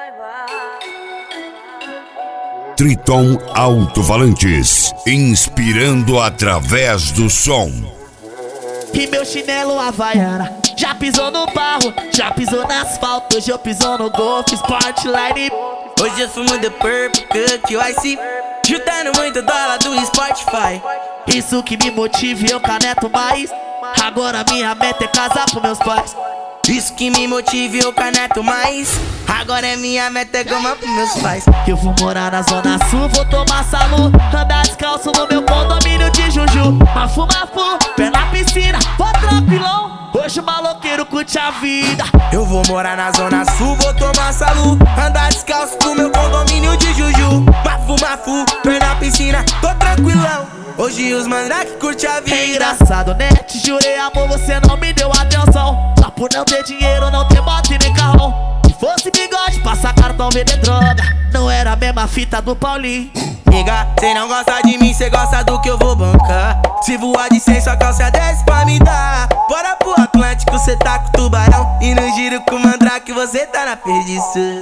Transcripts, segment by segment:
Triton Alto-Falantes, inspirando através do som. E meu chinelo Havaiana já pisou no barro, já pisou no asfalto. Hoje eu piso no Golf Sportline. Hoje eu fumo The Purple Cut Ice, juntando muito dólar do Spotify. Isso que me motiva e eu caneto mais. Agora minha meta é casar pros meus pais. Isso que me motiva e eu caneto mais. Agora é minha meta é goma pros meus pais. Eu vou morar na Zona Sul, vou tomar salu, andar descalço no meu condomínio de Juju. Mafu, pé na piscina, vou tranquilão. Hoje o maloqueiro curte a vida. Eu vou morar na Zona Sul, vou tomar salu, andar descalço no meu condomínio de Juju. Mafu, pé na piscina, tô tranquilão. Hoje os mandrake curte a vida. É engraçado, né? Te jurei amor, você não me deu atenção. Só por não ter dinheiro, não ter moto e nem carrão. Se fosse bigode, passar cartão, vender droga. Não era a mesma fita do Paulinho. Nigga, cê não gosta de mim, cê gosta do que eu vou bancar. Se voar de 100, sua calça desce pra me dar. Bora pro Atlântico, cê tá com tubarão. E no giro com mandrake, você tá na perdição.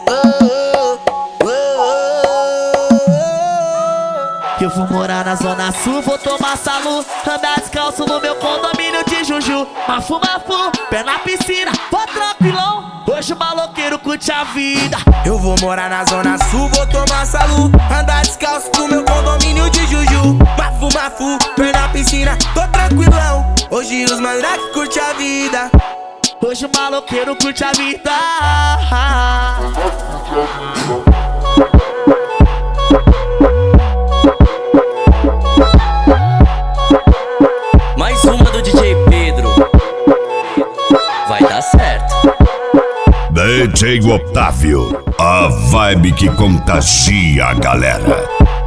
Eu vou morar na Zona Sul, vou tomar salu, andar descalço no meu condomínio de Juju. Mafu, pé na piscina, vou tranquilão. Hoje o maloqueiro curte a vida. Eu vou morar na Zona Sul, vou tomar salu, andar descalço no meu condomínio de Juju. Mafu, pé na piscina, tô tranquilão. Hoje os mandrake curte a vida. Hoje o maloqueiro curte a vida. Mais uma do DJ Pedro. Vai dar certo. DJ Otávio, a vibe que contagia a galera.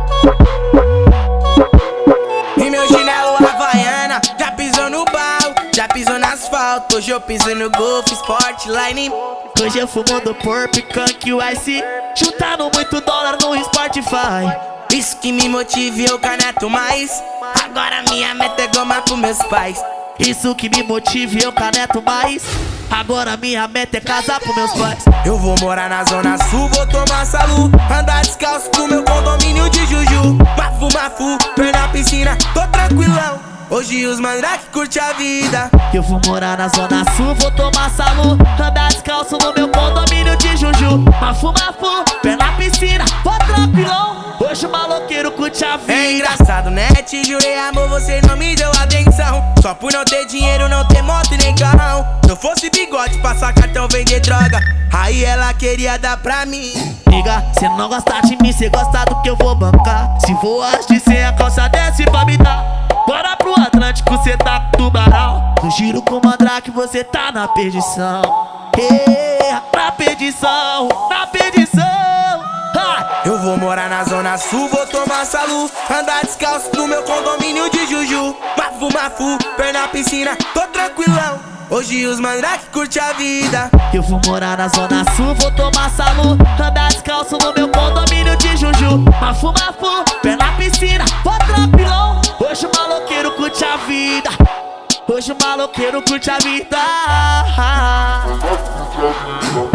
E meu chinelo Havaiana já pisou no barro, já pisou no asfalto. Hoje eu piso no Golf Sportline. Hoje eu fumo do Purple Cut Ice, juntando muito dólar no Spotify. Isso que me motiva e eu caneto mais. Agora minha meta é goma pros meus pais. Isso que me motiva e eu caneto mais. Agora minha meta é casar pros meus pais. Eu vou morar na Zona Sul, vou tomar salu, andar descalço no meu condomínio de Juju. Mafu, pé na piscina, tô tranquilão. Hoje os mandrake curte a vida. Eu vou morar na Zona Sul, vou tomar salu, andar descalço no meu condomínio de Juju. Mafu, pé na piscina, vou tranquilão. Hoje o maloqueiro curte a vida. É engraçado, né? Te jurei amor, você não me deu atenção. Só por não ter dinheiro, não ter moto e nem carrão. Se eu fosse bigode, passar cartão, vender droga, aí ela queria dar pra mim. Liga, cê não gosta de mim, cê gosta do que eu vou bancar. Se voar de 100, a calça desce pra me dar. Bora pro Atlântico, cê tá com tubarão. No giro com mandrake, você tá na perdição. Na perdição, na perdição. Eu vou morar na Zona Sul, vou tomar salu, andar descalço no meu condomínio de Juju. Mafu, pé na piscina, tô tranquilão. Hoje os mandrake curte a vida. Eu vou morar na Zona Sul, vou tomar salu, andar descalço no meu condomínio de Juju. Mafu, pé na piscina, vou tranquilão. Hoje o maloqueiro curte a vida. Hoje o maloqueiro curte a vida.